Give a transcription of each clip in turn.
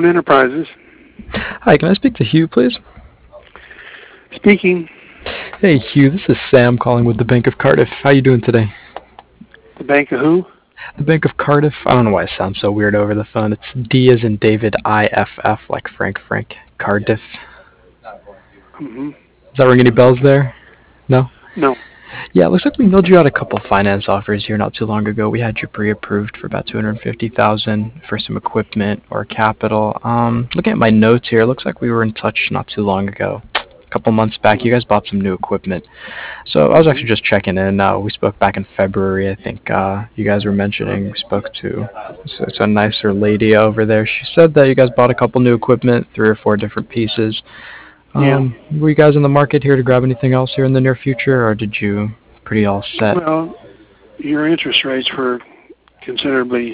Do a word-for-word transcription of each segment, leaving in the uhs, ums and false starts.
Stone Enterprises. Hi, can I speak to Hugh, please? Speaking. Hey, Hugh, this is Sam calling with the Bank of Cardiff. How you doing today? The Bank of who? The Bank of Cardiff. I don't know why it sounds so weird over the phone. It's D as in David, I F F, like Frank Frank. Cardiff. Mm-hmm. Does that ring any bells there? No? No. Yeah, it looks like we mailed you out a couple finance offers here not too long ago. We had you pre-approved for about two hundred fifty thousand dollars for some equipment or capital. Um, looking at my notes here, it looks like we were in touch not too long ago. A couple months back, you guys bought some new equipment. So I was actually just checking in. Uh, we spoke back in February, I think. Uh, you guys were mentioning we spoke to it's, it's a nicer lady over there. She said that you guys bought a couple new equipment, three or four different pieces. Um, Yeah. Were you guys in the market here to grab anything else here in the near future, or did you pretty all set? Well, your interest rates were considerably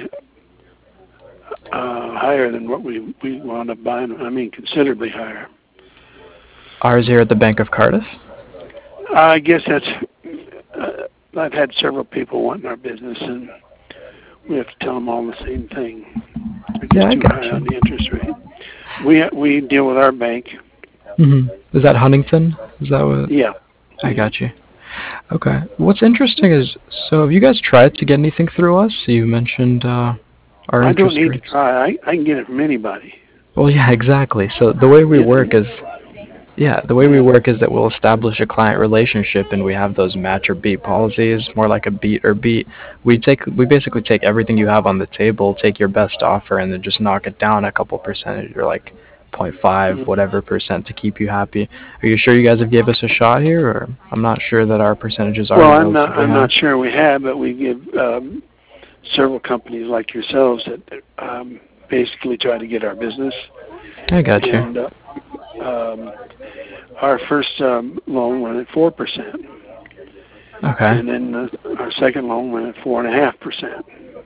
uh, higher than what we, we wound up buying. I mean, considerably higher. Ours here at the Bank of Cardiff? I guess that's, uh, I've had several people wanting our business, and we have to tell them all the same thing. It's Yeah, I too got high you. on the interest rate. We we deal with our bank. Mm-hmm. Is that Huntington? Is that what? Yeah. I got you. Okay. What's interesting is, so have you guys tried to get anything through us? You mentioned uh, our I don't interest need rates. to try. I, I can get it from anybody. Well, yeah, exactly. So the way we work is, yeah, the way we work is that we'll establish a client relationship, and we have those match or beat policies, more like a beat or beat. We take, we basically take everything you have on the table, take your best offer, and then just knock it down a couple percentage, or like zero point five, whatever percent, to keep you happy. Are you sure you guys have gave us a shot here, or I'm not sure that our percentages are. Well, I'm not. relatively I'm high. not sure we have, but we give um, several companies like yourselves that um, basically try to get our business. I got you. And uh, um, our first um, loan went at four percent. Okay. And then uh, our second loan went at four and a half percent.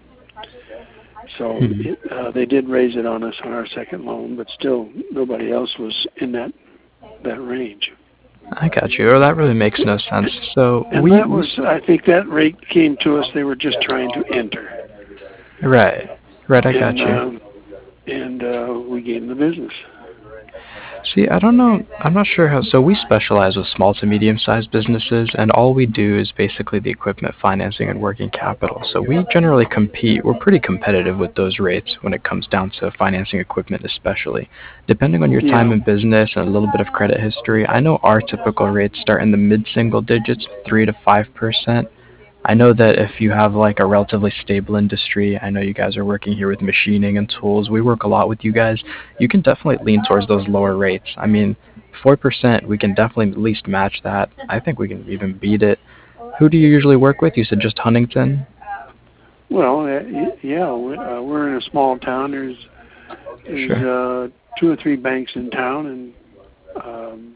So Mm-hmm. it, uh, they did raise it on us on our second loan, but still nobody else was in that that range. I got you. Oh, that really makes no sense. So and we that was, I think, that rate came to us. They were just trying to enter. Right. Right. I got and, you. Um, and uh, we gave them the business. See, I don't know. I'm not sure how. So we specialize with small to medium-sized businesses, and all we do is basically the equipment financing and working capital. So we generally compete. We're pretty competitive with those rates when it comes down to financing equipment, especially. Depending on your time Yeah. in business and a little bit of credit history, I know our typical rates start in the mid-single digits, three to five percent. I know that if you have like a relatively stable industry, I know you guys are working here with machining and tools. We work a lot with you guys. You can definitely lean towards those lower rates. I mean, four percent, we can definitely at least match that. I think we can even beat it. Who do you usually work with? You said just Huntington? Well, uh, y- yeah, we- uh, we're in a small town. There's, there's Sure. uh, two or three banks in town, and um,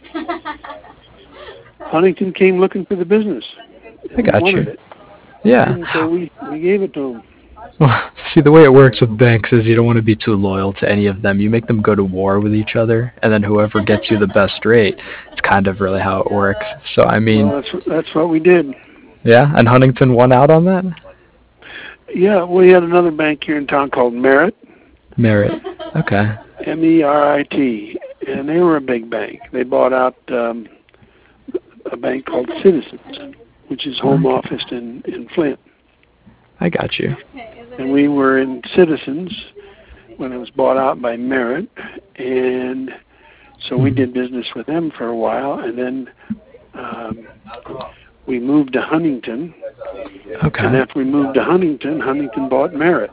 Huntington came looking for the business. I got you. It. Yeah. And so we, we gave it to them. Well, see, the way it works with banks is you don't want to be too loyal to any of them. You make them go to war with each other, and then whoever gets you the best rate, it's kind of really how it works. So, I mean... Well, that's, that's what we did. Yeah? And Huntington won out on that? Yeah, we had another bank here in town called Merit. Merit. Okay. M E R I T. And they were a big bank. They bought out um, a bank called Citizens, which is home Okay. officed in, in Flint. I got you. And we were in Citizens when it was bought out by Merit, and so we did business with them for a while, and then um, we moved to Huntington. Okay. And after we moved to Huntington, Huntington bought Merit.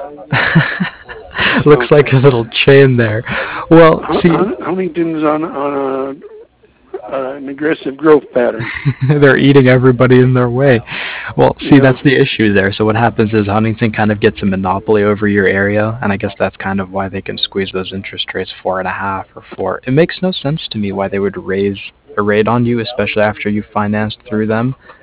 Looks like a little chain there. Well, Hun- see... Hun- Huntington's on, on a Uh, an aggressive growth pattern. They're eating everybody in their way. Well, see, Yeah. that's the issue there. So what happens is Huntington kind of gets a monopoly over your area, and I guess that's kind of why they can squeeze those interest rates four and a half or four. It makes no sense to me why they would raise a rate on you, especially after you financed through them.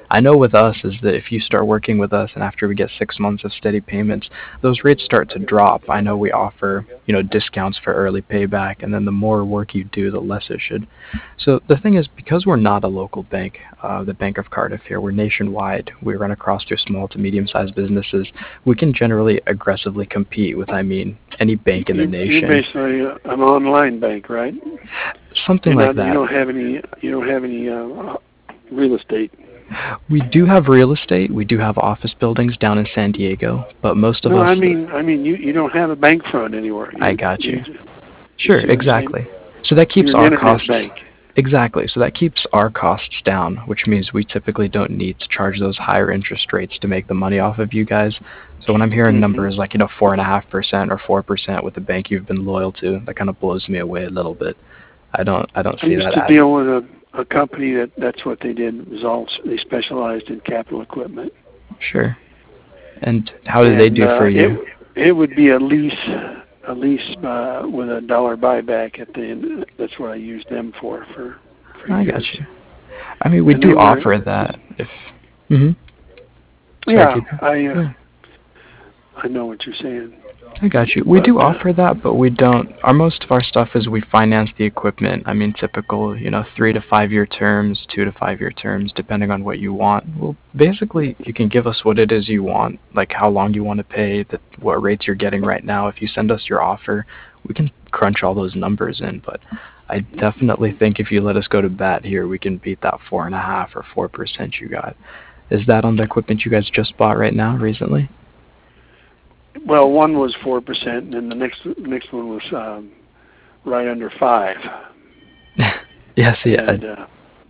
I know with us is that if you start working with us and after we get six months of steady payments, those rates start to drop. I know we offer, you know, discounts for early payback, and then the more work you do, the less it should. So the thing is, because we're not a local bank, uh, the Bank of Cardiff here, we're nationwide. We run across your small to medium-sized businesses. We can generally aggressively compete with, I mean, any bank in the You're, nation. you're basically uh, an online bank, right? Something You're like not, that. You don't have any. You don't have any uh, real estate. We do have real estate. We do have office buildings down in San Diego, but most of no, us. I mean, I mean, you you don't have a bank front anywhere. You, I got you. you Sure, you exactly. So that keeps You're our an internet costs. bank. Exactly. So that keeps our costs down, which means we typically don't need to charge those higher interest rates to make the money off of you guys. So when I'm hearing Mm-hmm. numbers like, you know, four and a half percent or four percent with the bank you've been loyal to, that kind of blows me away a little bit. I don't, I don't I see used that to as. deal with a, a company that that's what they did. Was all they specialized in capital equipment. Sure. And how did and, they do uh, for you? It, it would be a lease, a lease uh, with a dollar buyback at the end. That's what I used them for for. for I years. got you. I mean, we And do they were- offer that. If. Mhm. Sorry, Yeah, keep- I uh, yeah. I know what you're saying. I got you. We But, do uh, offer that, but we don't. Our most of our stuff is we finance the equipment. I mean, typical, you know, three to five year terms, two to five year terms, depending on what you want. Well, basically, you can give us what it is you want, like how long you want to pay, the, what rates you're getting right now. If you send us your offer, we can crunch all those numbers in. But I definitely think if you let us go to bat here, we can beat that four and a half or four percent you got. Is that on the equipment you guys just bought right now, recently? Well, one was four percent, and then the next next one was um, right under five. Yes, yeah. And uh,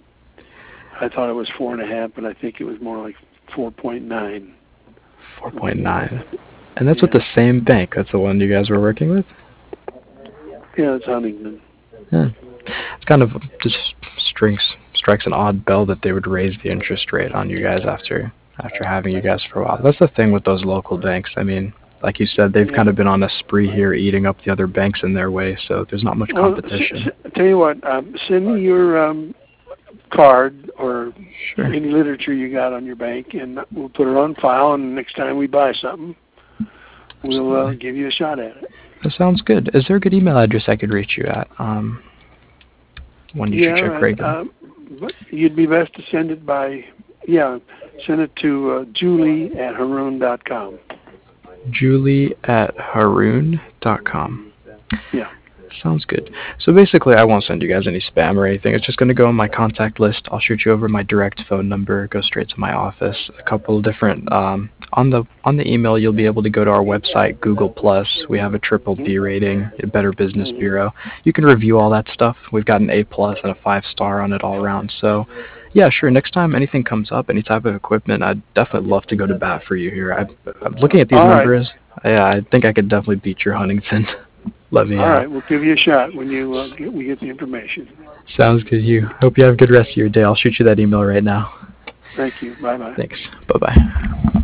I thought it was four and a half, but I think it was more like four point nine. Four point nine. And that's Yeah. with the same bank. That's the one you guys were working with. Yeah, it's Huntington. Yeah. It's kind of just strikes strikes an odd bell that they would raise the interest rate on you guys after after having you guys for a while. That's the thing with those local banks. I mean, like you said, they've Yeah. kind of been on a spree here, eating up the other banks in their way. So there's not much Well, competition. s- s- tell you what, um, send me your um, card or Sure. any literature you got on your bank, and we'll put it on file. And next time we buy something, we'll uh, Absolutely. give you a shot at it. That sounds good. Is there a good email address I could reach you at? Um, when you Yeah, should check and, regular. um, but you'd be best to send it by, yeah, send it to uh, Julie at Haroon dot com. Julie at Haroon dot com. Yeah. Sounds good. So basically, I won't send you guys any spam or anything. It's just going to go on my contact list. I'll shoot you over my direct phone number. Go straight to my office. A couple of different um, on the on the email. You'll be able to go to our website, Google Plus. We have a triple B rating, a Better Business Bureau. You can review all that stuff. We've got an A plus and a five star on it all around. So, yeah, sure. Next time anything comes up, any type of equipment, I'd definitely love to go to bat for you here. I, I'm looking at these All right. numbers. Yeah, I think I could definitely beat your Huntington. Let me All out. right, we'll give you a shot when you uh, get, we get the information. Sounds good. You hope you have a good rest of your day. I'll shoot you that email right now. Thank you. Bye bye. Thanks. Bye bye.